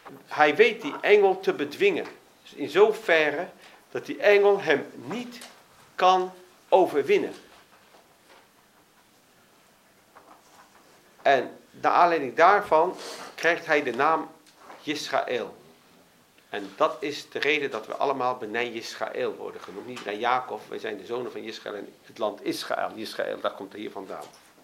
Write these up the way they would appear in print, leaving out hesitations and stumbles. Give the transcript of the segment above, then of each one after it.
hij weet die engel te bedwingen. Dus in zoverre dat die engel hem niet kan overwinnen. En naar aanleiding daarvan krijgt hij de naam Yisrael. En dat is de reden dat we allemaal Benai Yisrael worden genoemd. Niet Benai Jacob, wij zijn de zonen van Yisrael en het land Israël. Yisrael, daar komt hij hier vandaan.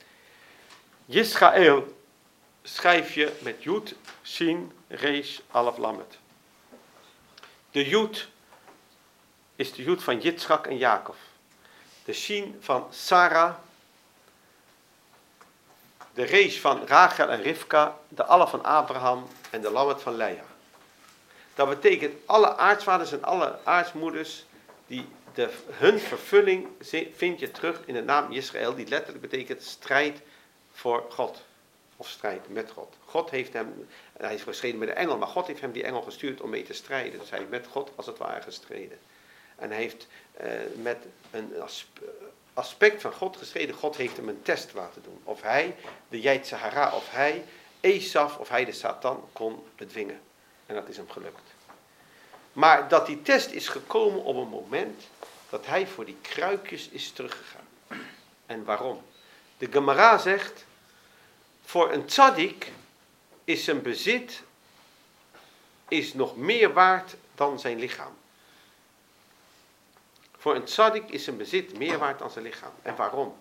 Yisrael schrijf je met Yud, Shin, Resh, Alef, Lamet. De Yud is de Yud van Yitzchak en Jacob. De Shin van Sarah. De Resh van Rachel en Rivka. De Alef van Abraham en de Lamet van Lea. Dat betekent alle aartsvaders en alle aartsmoeders, hun vervulling vind je terug in de naam Israël, die letterlijk betekent strijd voor God. Of strijd met God. God heeft hem, hij is gestreden met een engel, maar God heeft hem die engel gestuurd om mee te strijden. Dus hij heeft met God als het ware gestreden. En hij heeft met een aspect van God gestreden. God heeft hem een test laten doen. Of hij, de Yetzer Hara, of hij, Esaf, of hij de Satan kon bedwingen. En dat is hem gelukt. Maar dat die test is gekomen op een moment dat hij voor die kruikjes is teruggegaan. En waarom? De Gemara zegt, voor een tzaddik is zijn bezit nog meer waard dan zijn lichaam. Voor een tzaddik is zijn bezit meer waard dan zijn lichaam. En waarom?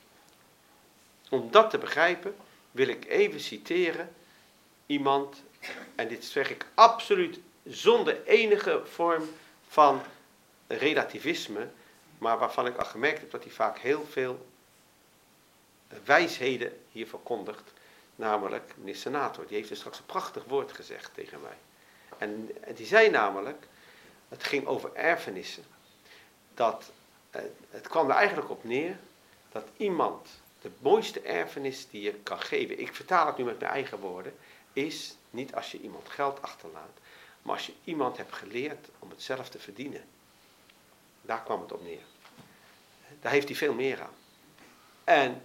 Om dat te begrijpen wil ik even citeren iemand, en dit zeg ik absoluut zonder enige vorm van relativisme, maar waarvan ik al gemerkt heb dat hij vaak heel veel wijsheden hier verkondigt, namelijk meneer senator. Die heeft dus straks een prachtig woord gezegd tegen mij. En die zei namelijk, het ging over erfenissen, dat het kwam er eigenlijk op neer dat iemand, de mooiste erfenis die je kan geven, ik vertaal het nu met mijn eigen woorden, is niet als je iemand geld achterlaat, maar als je iemand hebt geleerd om het zelf te verdienen. Daar kwam het op neer. Daar heeft hij veel meer aan. En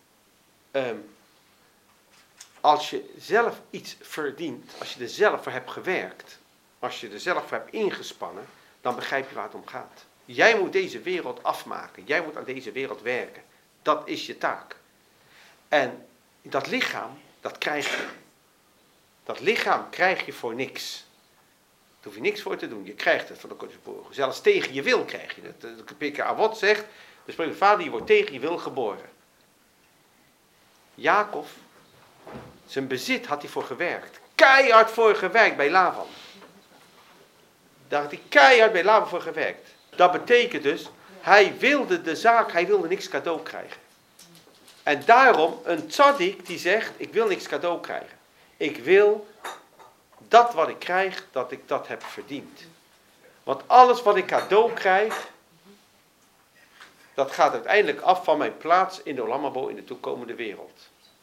als je zelf iets verdient, als je er zelf voor hebt gewerkt, als je er zelf voor hebt ingespannen, dan begrijp je waar het om gaat. Jij moet deze wereld afmaken. Jij moet aan deze wereld werken. Dat is je taak. En dat lichaam, dat krijg je. Dat lichaam krijg je voor niks. Daar hoef je niks voor te doen. Je krijgt het van de Kodesh. Zelfs tegen je wil krijg je het. De Pirkei Avot zegt, de spreekt vader, je wordt tegen je wil geboren. Jacob, zijn bezit had hij voor gewerkt. Keihard voor gewerkt bij Laban. Daar had hij keihard bij Laban voor gewerkt. Dat betekent dus, hij wilde niks cadeau krijgen. En daarom, een tzaddik die zegt, ik wil niks cadeau krijgen. Ik wil dat wat ik krijg, dat ik dat heb verdiend. Want alles wat ik cadeau krijg, dat gaat uiteindelijk af van mijn plaats in de Olam Haba in de toekomende wereld.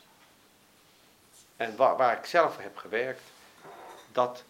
En waar ik zelf heb gewerkt, dat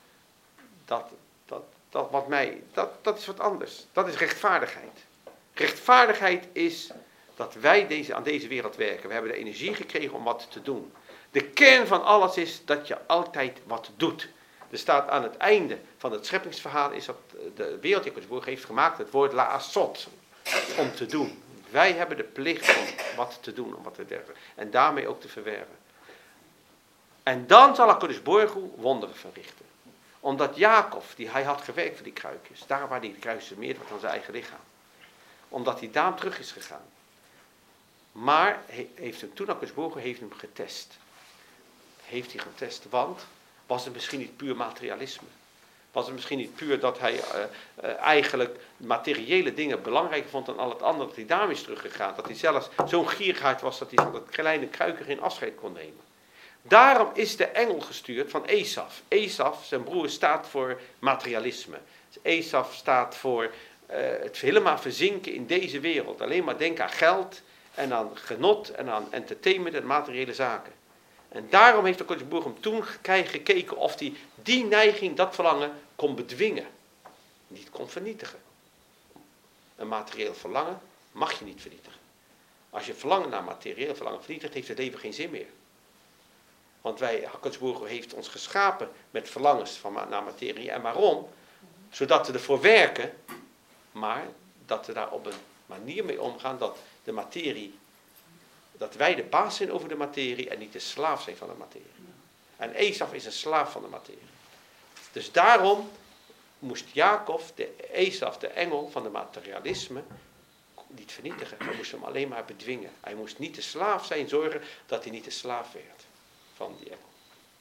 is wat anders. Dat is rechtvaardigheid. Rechtvaardigheid is dat wij aan deze wereld werken. We hebben de energie gekregen om wat te doen. De kern van alles is dat je altijd wat doet. Er staat aan het einde van het scheppingsverhaal is dat de wereld die God heeft gemaakt het woord la'asot, om te doen. Wij hebben de plicht om wat te doen, om wat te derven. En daarmee ook te verwerven. En dan zal HaKadosh Baruch Hu wonderen verrichten. Omdat Jacob, hij had gewerkt voor die kruikjes, daar waar die kruisjes meer was dan zijn eigen lichaam. Omdat hij daarom terug is gegaan. Maar toen HaKadosh Baruch Hu heeft hem getest. Heeft hij getest, want was het misschien niet puur materialisme? Was het misschien niet puur dat hij eigenlijk materiële dingen belangrijker vond dan al het andere, dat hij daarom is teruggegaan? Dat hij zelfs zo'n gierigheid was dat hij van dat kleine kruikje geen afscheid kon nemen. Daarom is de engel gestuurd van Esaf. Esaf, zijn broer, staat voor materialisme. Esaf staat voor het helemaal verzinken in deze wereld. Alleen maar denken aan geld en aan genot en aan entertainment en materiële zaken. En daarom heeft de Kodesh Baruch Hu toen gekeken of hij die neiging, dat verlangen, kon bedwingen. Niet kon vernietigen. Een materieel verlangen mag je niet vernietigen. Als je verlangen naar materieel verlangen vernietigt, heeft het leven geen zin meer. Want Hakansboer heeft ons geschapen met verlangens naar materie. En waarom? Zodat we ervoor werken, maar dat we daar op een manier mee omgaan dat de materie, dat wij de baas zijn over de materie en niet de slaaf zijn van de materie. En Esau is een slaaf van de materie. Dus daarom moest Jacob, Esau, de engel van de materialisme, niet vernietigen. Hij moest hem alleen maar bedwingen. Hij moest niet de slaaf zijn, zorgen dat hij niet de slaaf werd van die engel.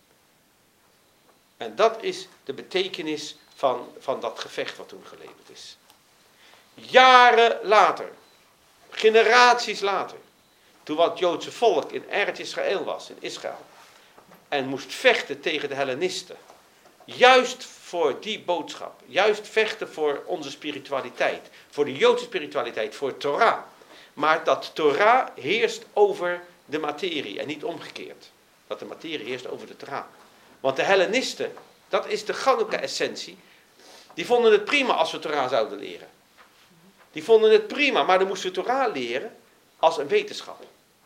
En dat is de betekenis van dat gevecht wat toen geleverd is. Jaren later, generaties later, toen wat Joodse volk in Eretz Israël was, in Israël, en moest vechten tegen de Hellenisten, juist voor die boodschap, juist vechten voor onze spiritualiteit, voor de Joodse spiritualiteit, voor Torah. Maar dat Torah heerst over de materie en niet omgekeerd. Dat de materie heerst over de Torah. Want de Hellenisten, dat is de Chanukka-essentie, die vonden het prima als we Torah zouden leren. Die vonden het prima, maar dan moesten we Torah leren als een wetenschap.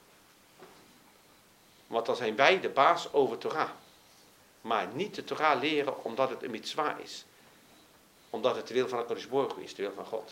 Want dan zijn wij de baas over Torah. Maar niet de Torah leren omdat het een mitzwa is. Omdat het de wil van HaKadosh Baruch Hu is, de wil van God.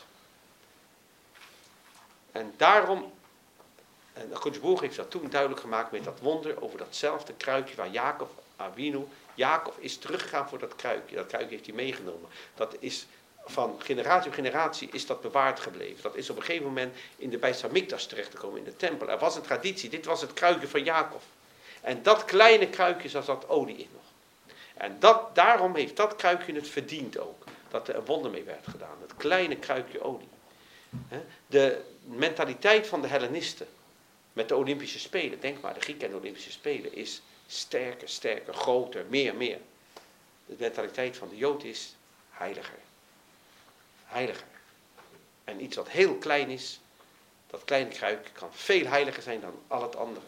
En daarom, en HaKadosh Baruch Hu heeft dat toen duidelijk gemaakt met dat wonder over datzelfde kruikje waar Jacob is teruggegaan voor dat kruikje. Dat kruikje heeft hij meegenomen. Dat is van generatie op generatie is dat bewaard gebleven. Dat is op een gegeven moment in de Beis Hamikdash terechtgekomen, in de tempel. Er was een traditie, dit was het kruikje van Jacob. En dat kleine kruikje, daar zat olie in nog. En daarom heeft dat kruikje het verdiend ook. Dat er een wonder mee werd gedaan. Het kleine kruikje olie. De mentaliteit van de Hellenisten met de Olympische Spelen. Denk maar, de Grieken en de Olympische Spelen is sterker, groter, meer. De mentaliteit van de Jood is heiliger. Heiliger. En iets wat heel klein is, dat kleine kruikje kan veel heiliger zijn dan al het andere.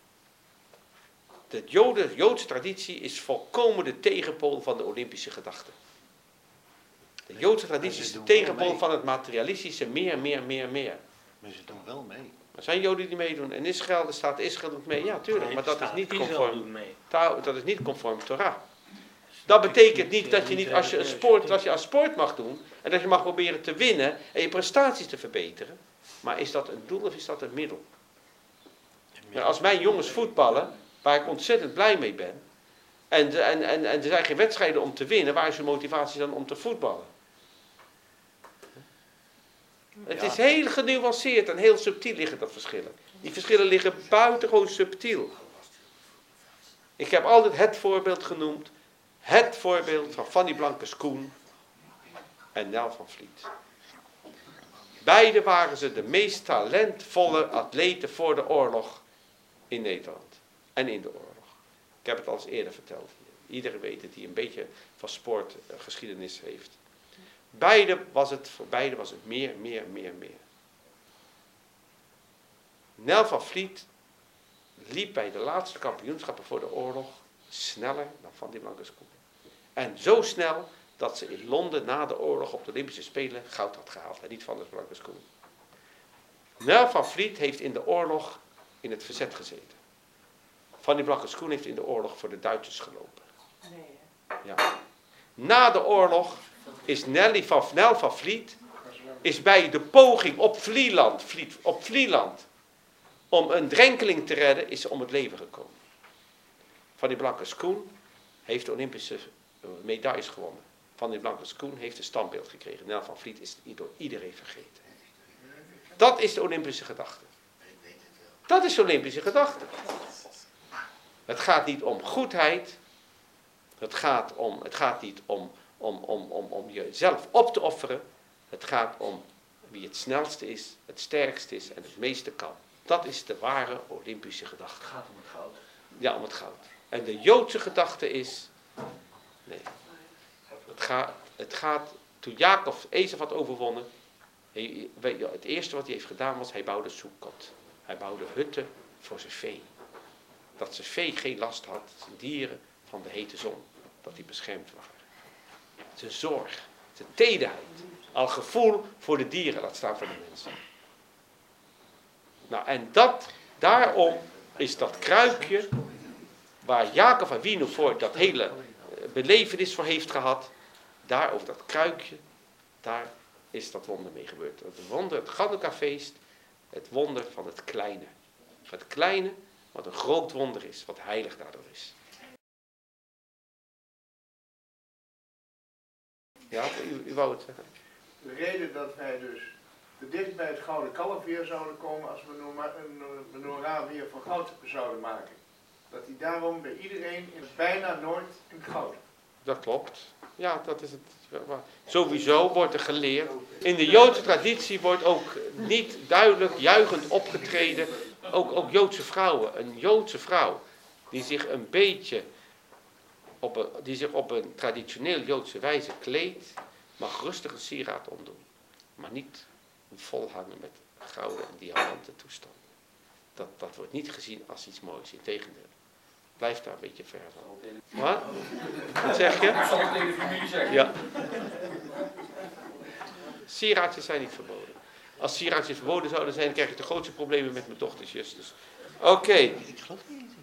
De Joodse traditie is volkomen de tegenpool van de Olympische gedachte. De Joodse traditie is de tegenpool van het materialistische meer. Maar ze doen wel mee. Er zijn Joden die meedoen. En Israël, de staat Israël doet mee. Ja, tuurlijk. Maar dat is niet conform. Dat is niet conform Torah. Dat betekent niet dat je niet, als je aan sport mag doen, en dat je mag proberen te winnen en je prestaties te verbeteren. Maar is dat een doel of is dat een middel? Nou, als mijn jongens voetballen, waar ik ontzettend blij mee ben, en er zijn geen wedstrijden om te winnen, waar is hun motivatie dan om te voetballen? Het is heel genuanceerd en heel subtiel liggen dat verschillen. Die verschillen liggen buitengewoon subtiel. Ik heb altijd het voorbeeld genoemd. Het voorbeeld van Fanny Blankers-Koen en Nel van Vliet. Beide waren ze de meest talentvolle atleten voor de oorlog in Nederland. En in de oorlog. Ik heb het al eens eerder verteld. Iedereen weet het die een beetje van sportgeschiedenis heeft. Voor beide was het meer. Nel van Vliet liep bij de laatste kampioenschappen voor de oorlog sneller dan Fanny Blankers-Koen. En zo snel dat ze in Londen na de oorlog op de Olympische Spelen goud had gehaald. En niet Fanny Blankers-Koen. Nel van Vliet heeft in de oorlog in het verzet gezeten. Fanny Blankers-Koen heeft in de oorlog voor de Duitsers gelopen. Ja. Na de oorlog is Nel van Vliet is bij de poging op Vlieland om een drenkeling te redden, is om het leven gekomen. Fanny Blankers-Koen heeft de Olympische medailles gewonnen. Fanny Blankers-Koen heeft een standbeeld gekregen. Nel van Vliet is door iedereen vergeten. Dat is de Olympische gedachte. Dat is de Olympische gedachte. Het gaat niet om goedheid. Het gaat niet om jezelf op te offeren. Het gaat om wie het snelste is, het sterkste is en het meeste kan. Dat is de ware Olympische gedachte. Het gaat om het goud. Ja, om het goud. En de Joodse gedachte is, nee. Het gaat, toen Jacob Esau had overwonnen, het eerste wat hij heeft gedaan was, hij bouwde Sukkot. Hij bouwde hutten voor zijn vee. Dat zijn vee geen last had, zijn dieren, van de hete zon. Dat die beschermd waren. Zijn zorg, zijn tederheid. Al gevoel voor de dieren, laat staan voor de mensen. Nou, en daarom is dat kruikje, waar Jacob van Wino voor dat hele belevenis voor heeft gehad, daar over dat kruikje, daar is dat wonder mee gebeurd. Het wonder, het Chanukka-feest, het wonder van het kleine. Het kleine, wat een groot wonder is, wat heilig daardoor is. Ja, u wou het zeggen. De reden dat wij dus te dicht bij het gouden kalf weer zouden komen als we een menorah weer van goud zouden maken. Dat die daarom bij iedereen bijna nooit in goud. Dat klopt. Ja, dat is het. Sowieso wordt er geleerd. In de Joodse traditie wordt ook niet duidelijk juichend opgetreden. Ook Joodse vrouwen. Een Joodse vrouw die zich een beetje op een traditioneel Joodse wijze kleedt, mag rustig een sieraad omdoen. Maar niet volhangen met gouden en diamanten toestanden. Dat wordt niet gezien als iets moois. Integendeel. Blijf daar een beetje ver van. Wat? Wat zeg je? Dat zal ik tegen de familie zeggen. Ja. Sieraadjes zijn niet verboden. Als sieraadjes verboden zouden zijn, krijg ik de grootste problemen met mijn dochtertjes. Dus. Oké. Ik geloof niet.